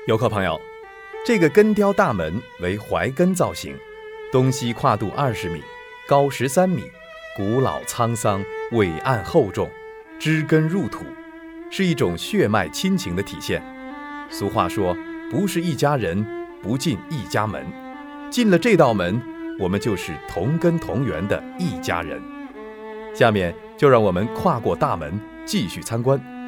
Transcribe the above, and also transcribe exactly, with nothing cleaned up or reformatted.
游客朋友，这个根雕大门为槐根造型，东西跨度二十米，高十三米，古老沧桑，伟岸厚重，知根入土，是一种血脉亲情的体现。俗话说，不是一家人，不进一家门。进了这道门，我们就是同根同源的一家人。下面就让我们跨过大门，继续参观。